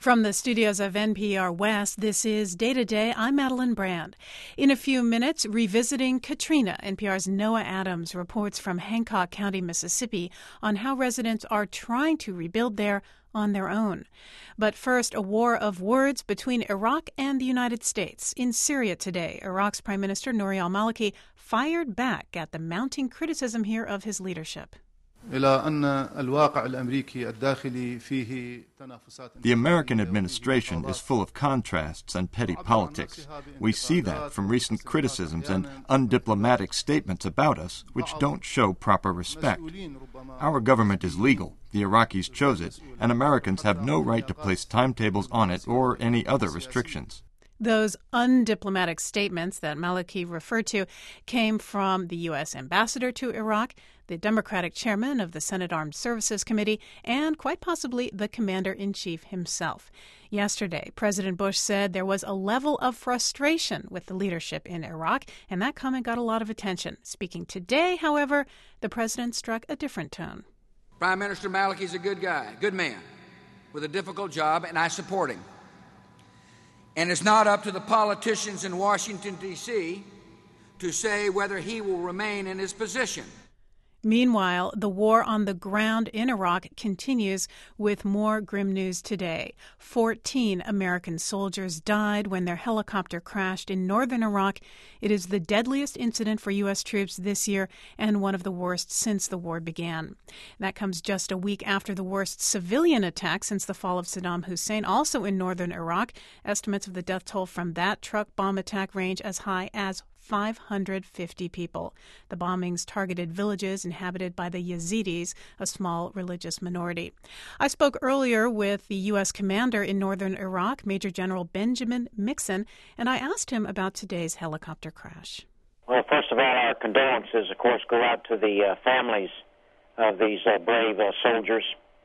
From the studios of NPR West, this is Day to Day. I'm Madeline Brand. In a few minutes, revisiting Katrina, NPR's Noah Adams reports from Hancock County, Mississippi, on how residents are trying to rebuild there on their own. But first, a war of words between Iraq and the United States. In Syria today, Iraq's Prime Minister Nouri al-Maliki fired back at the mounting criticism here of his leadership. The American administration is full of contrasts and petty politics. We see that from recent criticisms and undiplomatic statements about us, which don't show proper respect. Our government is legal, the Iraqis chose it, and Americans have no right to place timetables on it or any other restrictions. Those undiplomatic statements that Maliki referred to came from the U.S. ambassador to Iraq, the Democratic chairman of the Senate Armed Services Committee, and quite possibly the commander-in-chief himself. Yesterday, President Bush said there was a level of frustration with the leadership in Iraq, and that comment got a lot of attention. Speaking today, however, the president struck a different tone. Prime Minister Maliki is a good guy, good man, with a difficult job, and I support him. And it's not up to the politicians in Washington, D.C. to say whether he will remain in his position. Meanwhile, the war on the ground in Iraq continues with more grim news today. 14 American soldiers died when their helicopter crashed in northern Iraq. It is the deadliest incident for U.S. troops this year and one of the worst since the war began. That comes just a week after the worst civilian attack since the fall of Saddam Hussein, also in northern Iraq. Estimates of the death toll from that truck bomb attack range as high as 550 people. The bombings targeted villages inhabited by the Yazidis, a small religious minority. I spoke earlier with the U.S. commander in northern Iraq, Major General Benjamin Mixon, and I asked him about today's helicopter crash. Well, first of all, our condolences, of course, go out to the families of these brave soldiers.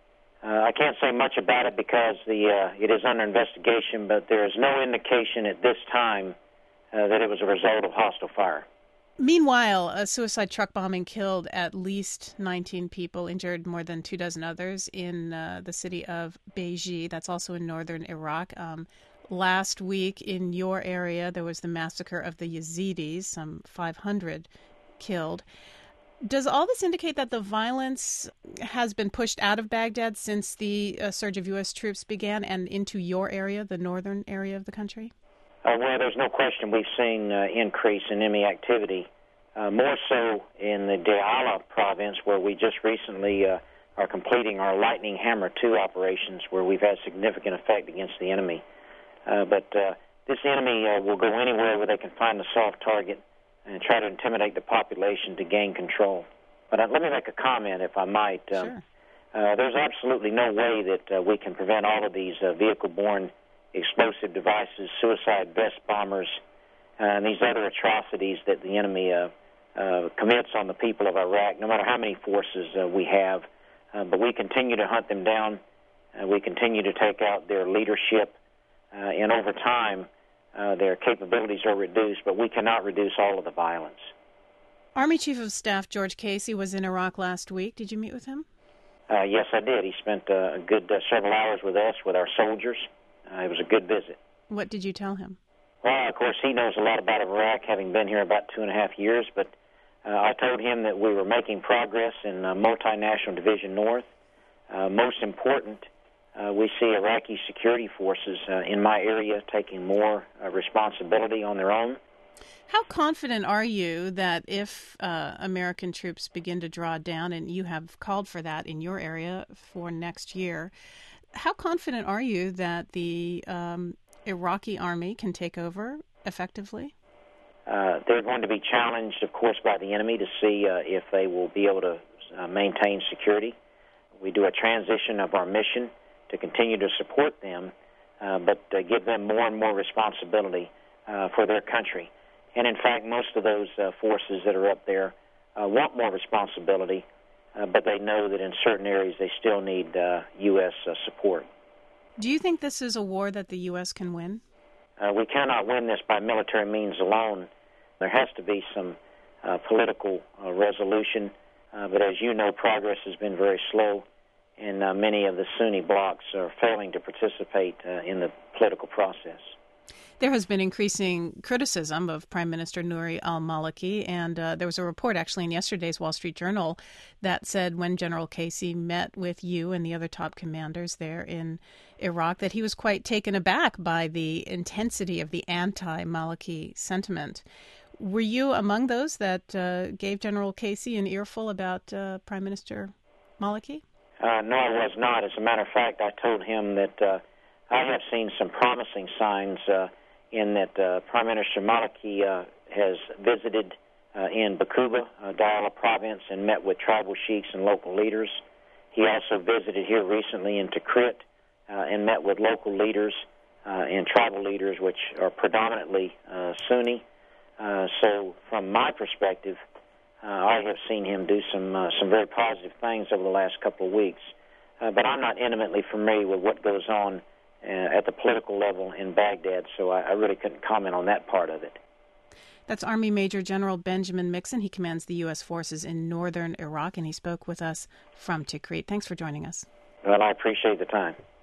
I can't say much about it because it is under investigation, but there is no indication at this time that it was a result of hostile fire. Meanwhile, a suicide truck bombing killed at least 19 people, injured more than 24 others in the city of Beji. That's also in northern Iraq. Last week in your area, there was the massacre of the Yazidis, some 500 killed. Does all this indicate that the violence has been pushed out of Baghdad since the surge of U.S. troops began and into your area, the northern area of the country? Well, there's no question we've seen increase in enemy activity, more so in the Diyala province, where we just recently are completing our Lightning Hammer 2 operations, where we've had significant effect against the enemy. But this enemy will go anywhere where they can find a soft target and try to intimidate the population to gain control. But let me make a comment, if I might. Sure. There's absolutely no way that we can prevent all of these vehicle-borne explosive devices, suicide vest bombers, and these other atrocities that the enemy commits on the people of Iraq, no matter how many forces we have. But we continue to hunt them down. We continue to take out their leadership. And over time, their capabilities are reduced, but we cannot reduce all of the violence. Army Chief of Staff George Casey was in Iraq last week. Did you meet with him? Yes, I did. He spent a good several hours with us, with our soldiers. It was a good visit. What did you tell him? Well, of course, he knows a lot about Iraq, having been here about 2.5 years, but I told him that we were making progress in Multinational Division North. Most important, we see Iraqi security forces in my area taking more responsibility on their own. How confident are you that if American troops begin to draw down, and you have called for that in your area for next year, how confident are you that the Iraqi army can take over effectively? They're going to be challenged, of course, by the enemy to see if they will be able to maintain security. We do a transition of our mission to continue to support them, but give them more and more responsibility for their country. And in fact, most of those forces that are up there want more responsibility, but they know that in certain areas they still need U.S. support. Do you think this is a war that the U.S. can win? We cannot win this by military means alone. There has to be some political resolution, but as you know, progress has been very slow and many of the Sunni blocs are failing to participate in the political process. There has been increasing criticism of Prime Minister Nouri al-Maliki, and there was a report actually in yesterday's Wall Street Journal that said when General Casey met with you and the other top commanders there in Iraq that he was quite taken aback by the intensity of the anti-Maliki sentiment. Were you among those that gave General Casey an earful about Prime Minister Maliki? No, I was not. As a matter of fact, I told him that I have seen some promising signs in that Prime Minister Maliki has visited in Bakuba, Diyala province, and met with tribal sheiks and local leaders. He also visited here recently in Tikrit and met with local leaders and tribal leaders, which are predominantly Sunni. So from my perspective, I have seen him do some very positive things over the last couple of weeks. But I'm not intimately familiar with what goes on at the political level in Baghdad, so I really couldn't comment on that part of it. That's Army Major General Benjamin Mixon. He commands the U.S. forces in northern Iraq, and he spoke with us from Tikrit. Thanks for joining us. Well, I appreciate the time.